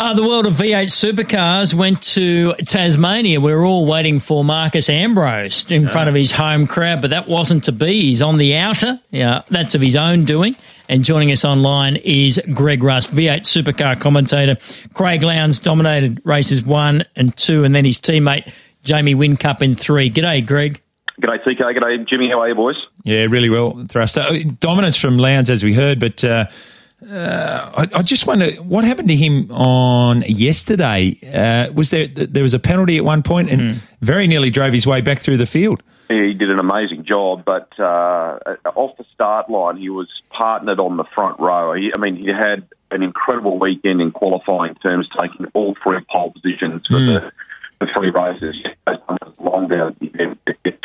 The world of V8 supercars went to Tasmania. We were all waiting for Marcos Ambrose in front of his home crowd, but that wasn't to be. He's on the outer. Yeah, that's of his own doing. And joining us online is Greg Rust, V8 supercar commentator. Craig Lowndes dominated races 1 and 2, and then his teammate Jamie Whincup in 3. G'day, Greg. G'day, TK. G'day, Jimmy. How are you, boys? Yeah, really well, Thrust. Dominance from Lowndes, as we heard, but I just wonder what happened to him on yesterday. Was there was a penalty at one point and very nearly drove his way back through the field? He did an amazing job, but off the start line, he was partnered on the front row. He had an incredible weekend in qualifying terms, taking all 3 pole positions for the 3 races. Long down the event.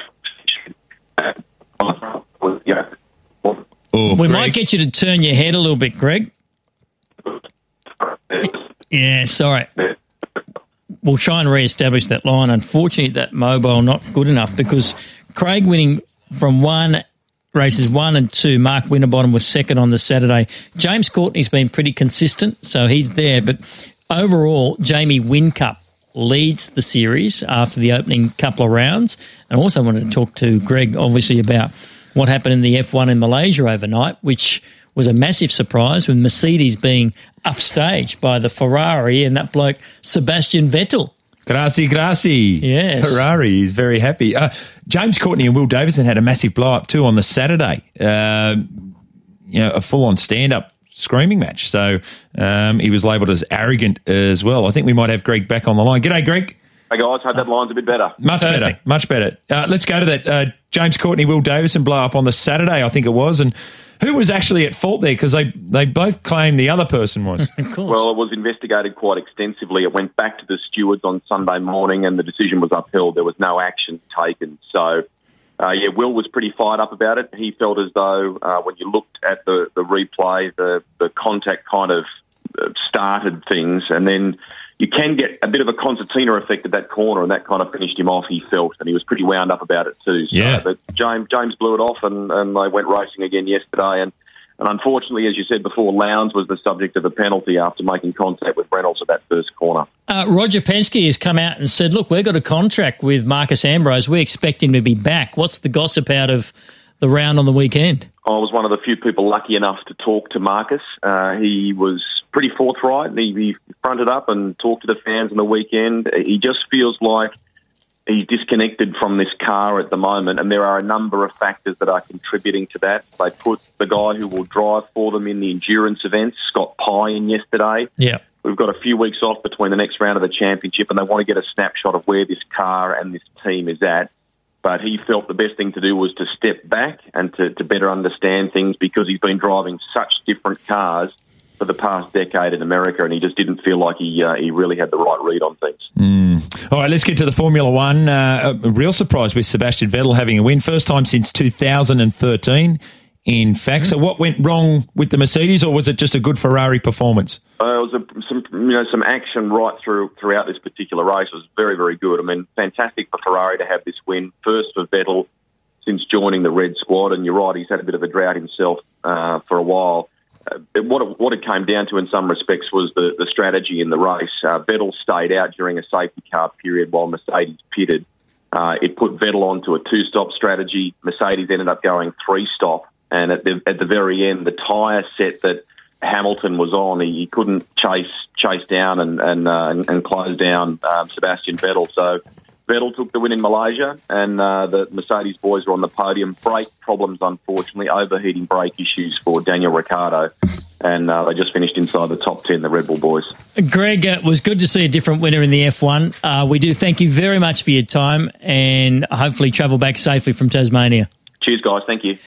We might get you to turn your head a little bit, Greg. Yeah, sorry. We'll try and re-establish that line. Unfortunately, that mobile not good enough because Craig winning from races 1 and 2. Mark Winterbottom was second on the Saturday. James Courtney's been pretty consistent, so he's there. But overall, Jamie Whincup leads the series after the opening couple of rounds. And I also wanted to talk to Greg, obviously, about what happened in the F1 in Malaysia overnight, which was a massive surprise with Mercedes being upstaged by the Ferrari and that bloke Sebastian Vettel. Grazie. Yes. Ferrari is very happy. James Courtney and Will Davison had a massive blow-up too on the Saturday. A full-on stand-up screaming match. So he was labelled as arrogant as well. I think we might have Greg back on the line. G'day, Greg. Hey, guys. Hope that line's a bit better. Much better. Let's go to that. James Courtney, Will Davison blow-up on the Saturday, I think it was, and who was actually at fault there? Because they both claimed the other person was. Of course. Well, it was investigated quite extensively. It went back to the stewards on Sunday morning and the decision was upheld. There was no action taken. So, Will was pretty fired up about it. He felt as though when you looked at the replay, the contact kind of started things, and then you can get a bit of a concertina effect at that corner, and that kind of finished him off, he felt, and he was pretty wound up about it too. So, yeah. But James blew it off, and they went racing again yesterday, and unfortunately, as you said before, Lowndes was the subject of a penalty after making contact with Reynolds at that first corner. Roger Penske has come out and said, look, we've got a contract with Marcos Ambrose. We expect him to be back. What's the gossip out of the round on the weekend? I was one of the few people lucky enough to talk to Marcos. He was pretty forthright. He fronted up and talked to the fans on the weekend. He just feels like he's disconnected from this car at the moment, and there are a number of factors that are contributing to that. They put the guy who will drive for them in the endurance events, Scott Pye, in yesterday. Yeah. We've got a few weeks off between the next round of the championship, and they want to get a snapshot of where this car and this team is at. But he felt the best thing to do was to step back and to better understand things because he's been driving such different cars for the past decade in America, and he just didn't feel like he really had the right read on things. All right, let's get to the Formula One. A real surprise with Sebastian Vettel having a win. First time since 2013, in fact. So what went wrong with the Mercedes, or was it just a good Ferrari performance? It was some action right throughout this particular race. It was very, very good. I mean, fantastic for Ferrari to have this win. First for Vettel since joining the Red Squad, and you're right, he's had a bit of a drought himself for a while. What it came down to in some respects was the strategy in the race. Vettel stayed out during a safety car period while Mercedes pitted. It put Vettel onto a 2-stop strategy. Mercedes ended up going 3-stop, and at the very end, the tyre set that Hamilton was on, he couldn't chase down and close down Sebastian Vettel. So Vettel took the win in Malaysia, and the Mercedes boys were on the podium. Brake problems, unfortunately, overheating brake issues for Daniel Ricciardo, and they just finished inside the top 10, the Red Bull boys. Greg, it was good to see a different winner in the F1. We do thank you very much for your time, and hopefully travel back safely from Tasmania. Cheers, guys. Thank you.